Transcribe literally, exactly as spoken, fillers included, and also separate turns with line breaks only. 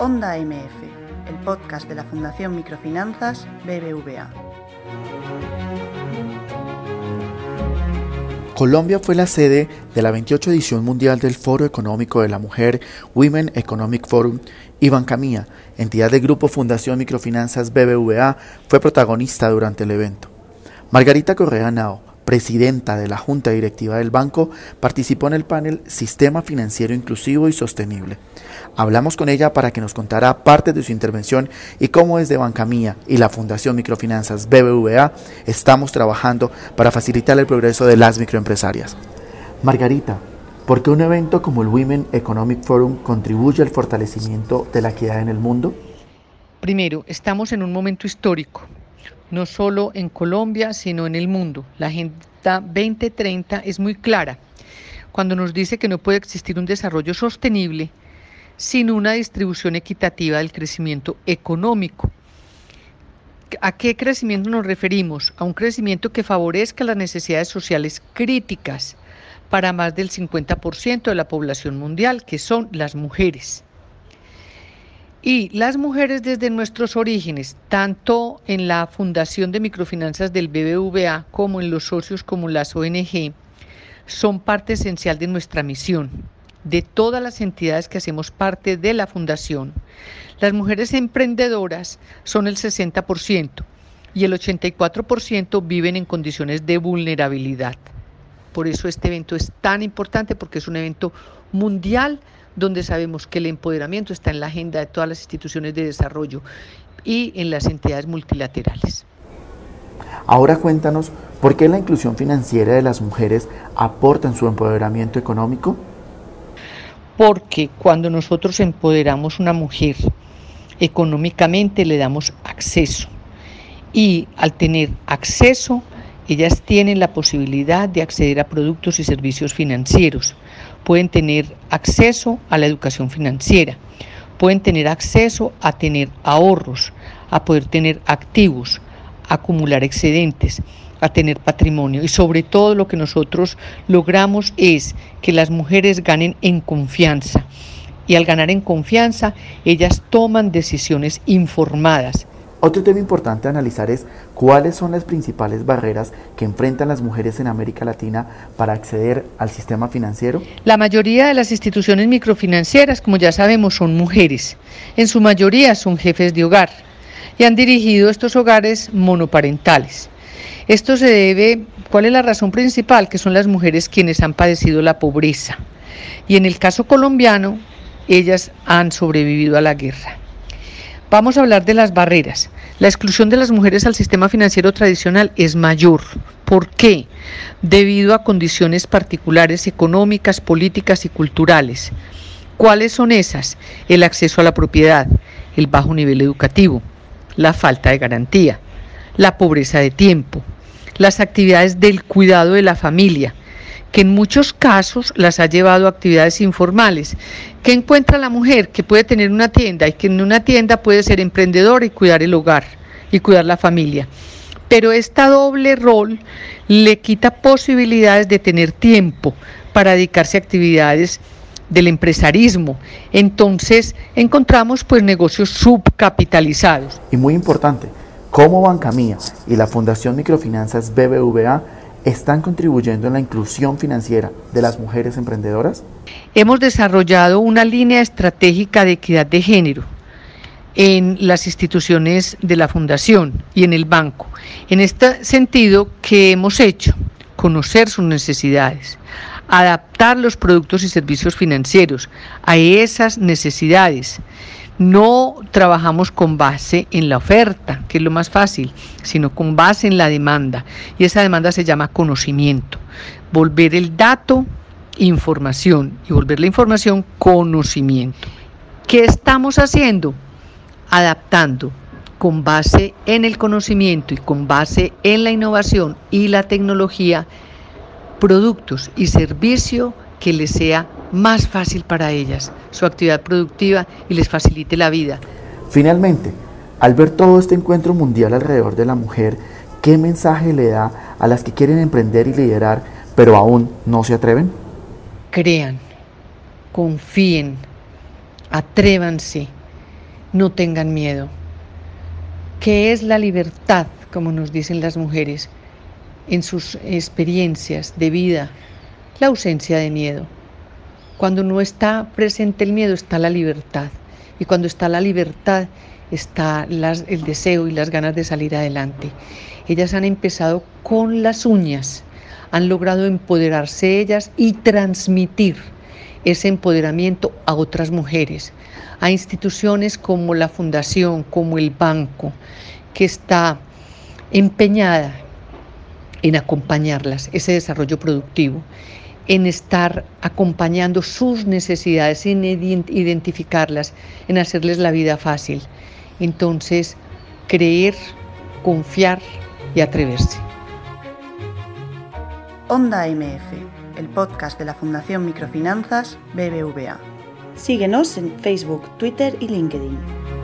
Onda M F, el podcast de la Fundación Microfinanzas B B V A.
Colombia fue la sede de la veintiocho edición mundial del Foro Económico de la Mujer, Women Economic Forum, y Bancamía, entidad del Grupo Fundación Microfinanzas B B V A, fue protagonista durante el evento. Margarita Correa Henao, presidenta de la Junta Directiva del Banco, participó en el panel Sistema Financiero Inclusivo y Sostenible. Hablamos con ella para que nos contara parte de su intervención y cómo desde Bancamía y la Fundación Microfinanzas B B V A estamos trabajando para facilitar el progreso de las microempresarias. Margarita, ¿por qué un evento como el Women Economic Forum contribuye al fortalecimiento de la equidad en el mundo?
Primero, estamos en un momento histórico, no solo en Colombia, sino en el mundo. La Agenda veinte treinta es muy clara cuando nos dice que no puede existir un desarrollo sostenible sin una distribución equitativa del crecimiento económico. ¿A qué crecimiento nos referimos? A un crecimiento que favorezca las necesidades sociales críticas para más del cincuenta por ciento de la población mundial, que son las mujeres. Y las mujeres desde nuestros orígenes, tanto en la Fundación de Microfinanzas del B B V A como en los socios como las O N G, son parte esencial de nuestra misión, de todas las entidades que hacemos parte de la Fundación. Las mujeres emprendedoras son el sesenta por ciento y el ochenta y cuatro por ciento viven en condiciones de vulnerabilidad. Por eso este evento es tan importante, porque es un evento mundial donde sabemos que el empoderamiento está en la agenda de todas las instituciones de desarrollo y en las entidades multilaterales.
Ahora cuéntanos, ¿por qué la inclusión financiera de las mujeres aporta en su empoderamiento económico?
Porque cuando nosotros empoderamos a una mujer económicamente le damos acceso, y al tener acceso ellas tienen la posibilidad de acceder a productos y servicios financieros, pueden tener acceso a la educación financiera, pueden tener acceso a tener ahorros, a poder tener activos, a acumular excedentes, a tener patrimonio, y sobre todo lo que nosotros logramos es que las mujeres ganen en confianza, y al ganar en confianza ellas toman decisiones informadas.
Otro tema importante a analizar es cuáles son las principales barreras que enfrentan las mujeres en América Latina para acceder al sistema financiero.
La mayoría de las instituciones microfinancieras, como ya sabemos, son mujeres. En su mayoría son jefes de hogar y han dirigido estos hogares monoparentales. Esto se debe, ¿cuál es la razón principal? Que son las mujeres quienes han padecido la pobreza. Y en el caso colombiano, ellas han sobrevivido a la guerra. Vamos a hablar de las barreras. La exclusión de las mujeres al sistema financiero tradicional es mayor. ¿Por qué? Debido a condiciones particulares económicas, políticas y culturales. ¿Cuáles son esas? El acceso a la propiedad, el bajo nivel educativo, la falta de garantía, la pobreza de tiempo, las actividades del cuidado de la familia, que en muchos casos las ha llevado a actividades informales. ¿Qué encuentra la mujer? Que puede tener una tienda, y que en una tienda puede ser emprendedora y cuidar el hogar y cuidar la familia. Pero esta doble rol le quita posibilidades de tener tiempo para dedicarse a actividades del empresarismo. Entonces encontramos pues negocios subcapitalizados.
Y muy importante, ¿cómo Bancamía y la Fundación Microfinanzas B B V A están contribuyendo en la inclusión financiera de las mujeres emprendedoras?
Hemos desarrollado una línea estratégica de equidad de género en las instituciones de la Fundación y en el banco. En este sentido, ¿qué hemos hecho? Conocer sus necesidades, adaptar los productos y servicios financieros a esas necesidades. No trabajamos con base en la oferta, que es lo más fácil, sino con base en la demanda, y esa demanda se llama conocimiento. Volver el dato información y volver la información conocimiento. ¿Qué estamos haciendo? Adaptando con base en el conocimiento y con base en la innovación y la tecnología, productos y servicios que les sea más fácil para ellas, su actividad productiva, y les facilite la vida.
Finalmente, al ver todo este encuentro mundial alrededor de la mujer, ¿qué mensaje le da a las que quieren emprender y liderar, pero aún no se atreven?
Crean, confíen, atrévanse, no tengan miedo. ¿Qué es la libertad, como nos dicen las mujeres en sus experiencias de vida? La ausencia de miedo. Cuando no está presente el miedo, está la libertad. Y cuando está la libertad, está las, el deseo y las ganas de salir adelante. Ellas han empezado con las uñas, han logrado empoderarse ellas y transmitir ese empoderamiento a otras mujeres, a instituciones como la Fundación, como el banco, que está empeñada en acompañarlas, ese desarrollo productivo, en estar acompañando sus necesidades, en identificarlas, en hacerles la vida fácil. Entonces, creer, confiar y atreverse.
Onda M F, el podcast de la Fundación Microfinanzas B B V A. Síguenos en Facebook, Twitter y LinkedIn.